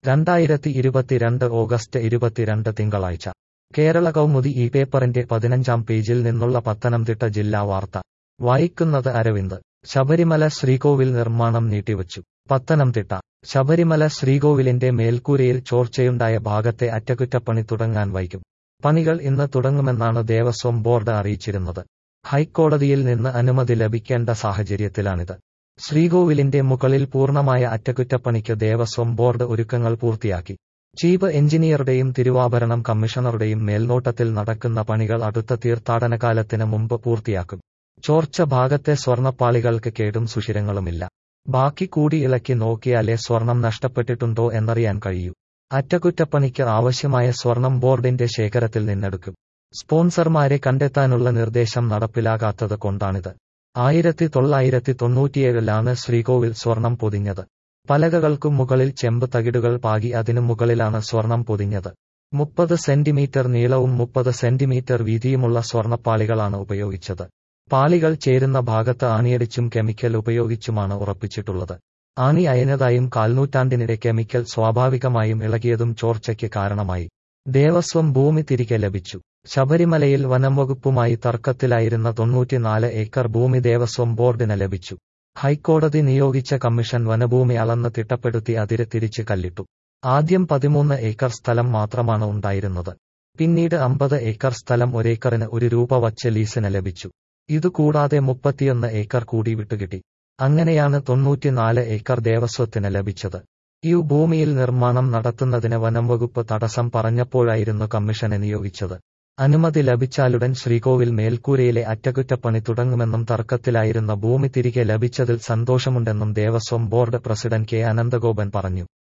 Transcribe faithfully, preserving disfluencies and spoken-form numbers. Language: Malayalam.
രണ്ടായിരത്തി ഇരുപത്തിരണ്ട് ഓഗസ്റ്റ് ഇരുപത്തിരണ്ട് തിങ്കളാഴ്ച കേരള കൗമുദി ഈ പേപ്പറിന്റെ പതിനഞ്ചാം പേജിൽ നിന്നുള്ള പത്തനംതിട്ട ജില്ലാ വാർത്ത വായിക്കുന്നത് അരവിന്ദ്. ശബരിമല ശ്രീകോവിൽ നിർമ്മാണം നീട്ടിവച്ചു. പത്തനംതിട്ട ശബരിമല ശ്രീകോവിലിന്റെ മേൽക്കൂരയിൽ ചോർച്ചയുണ്ടായ ഭാഗത്തെ അറ്റകുറ്റപ്പണി തുടങ്ങാൻ വൈകും. പണികൾ ഇന്ന് തുടങ്ങുമെന്നാണ് ദേവസ്വം ബോർഡ് അറിയിച്ചിരുന്നത്. ഹൈക്കോടതിയിൽ നിന്ന് അനുമതി ലഭിക്കേണ്ട സാഹചര്യത്തിലാണിത്. ശ്രീകോവിലിന്റെ മുകളിൽ പൂർണ്ണമായ അറ്റകുറ്റപ്പണിക്ക് ദേവസ്വം ബോർഡ് ഒരുക്കങ്ങൾ പൂർത്തിയാക്കി. ചീഫ് എഞ്ചിനീയറുടെയും തിരുവാഭരണം കമ്മീഷണറുടെയും മേൽനോട്ടത്തിൽ നടക്കുന്ന പണികൾ അടുത്ത തീർത്ഥാടനകാലത്തിന് മുമ്പ് പൂർത്തിയാക്കും. ചോർച്ച ഭാഗത്തെ സ്വർണ്ണപ്പാളികൾക്ക് കേടും സുഷിരങ്ങളുമില്ല. ബാക്കി കൂടി ഇളക്കി നോക്കിയാലേ സ്വർണം നഷ്ടപ്പെട്ടിട്ടുണ്ടോ എന്നറിയാൻ കഴിയൂ. അറ്റകുറ്റപ്പണിക്ക് ആവശ്യമായ സ്വർണം ബോർഡിന്റെ ശേഖരത്തിൽ നിന്നെടുക്കും. സ്പോൺസർമാരെ കണ്ടെത്താനുള്ള നിർദ്ദേശം നടപ്പിലാകാത്തത് കൊണ്ടാണിത്. ആയിരത്തി തൊള്ളായിരത്തി തൊണ്ണൂറ്റിയേഴിലാണ് ശ്രീകോവിൽ സ്വർണം പൊതിഞ്ഞത്. പലകകൾക്കും മുകളിൽ ചെമ്പ് തകിടുകൾ പാകി അതിനു മുകളിലാണ് സ്വർണം പൊതിഞ്ഞത്. മുപ്പത് സെന്റിമീറ്റർ നീളവും മുപ്പത് സെന്റിമീറ്റർ വീതിയുമുള്ള സ്വർണ്ണപ്പാളികളാണ് ഉപയോഗിച്ചത്. പാളികൾ ചേരുന്ന ഭാഗത്ത് ആണിയടിച്ചും കെമിക്കൽ ഉപയോഗിച്ചുമാണ് ഉറപ്പിച്ചിട്ടുള്ളത്. ആണി അയഞ്ഞതായും കാൽനൂറ്റാണ്ടിനിടെ കെമിക്കൽ സ്വാഭാവികമായും ഇളകിയതും ചോർച്ചയ്ക്ക് കാരണമായി. ദേവസ്വം ഭൂമി തിരികെ ലഭിച്ചു. ശബരിമലയിൽ വനംവകുപ്പുമായി തർക്കത്തിലായിരുന്ന തൊണ്ണൂറ്റിനാല് ഏക്കർ ഭൂമി ദേവസ്വം ബോർഡിന് ലഭിച്ചു. ഹൈക്കോടതി നിയോഗിച്ച കമ്മീഷൻ വനഭൂമി അളന്ന് തിട്ടപ്പെടുത്തി അതിര് തിരിച്ച് കല്ലിട്ടു. ആദ്യം പതിമൂന്ന് ഏക്കർ സ്ഥലം മാത്രമാണ് ഉണ്ടായിരുന്നത്. പിന്നീട് അമ്പത് ഏക്കർ സ്ഥലം ഒരേക്കറിന് ഒരു രൂപ വച്ച് ലീസിന് ലഭിച്ചു. ഇതുകൂടാതെ മുപ്പത്തിയൊന്ന് ഏക്കർ കൂടി വിട്ടുകിട്ടി. അങ്ങനെയാണ് തൊണ്ണൂറ്റിനാല് ഏക്കർ ദേവസ്വത്തിന് ലഭിച്ചത്. ഈ ഭൂമിയിൽ നിർമ്മാണം നടത്തുന്നതിന് വനംവകുപ്പ് തടസ്സം പറഞ്ഞപ്പോഴായിരുന്നു കമ്മീഷനെ നിയോഗിച്ചത്. അനുമതി ലഭിച്ചാലുടൻ ശ്രീകോവിൽ മേൽക്കൂരയിലെ അറ്റകുറ്റപ്പണി തുടങ്ങുമെന്നും തർക്കത്തിലായിരുന്ന ഭൂമി തിരികെ ലഭിച്ചതിൽ സന്തോഷമുണ്ടെന്നും Devaswom board president K Ananthagopan പറഞ്ഞു.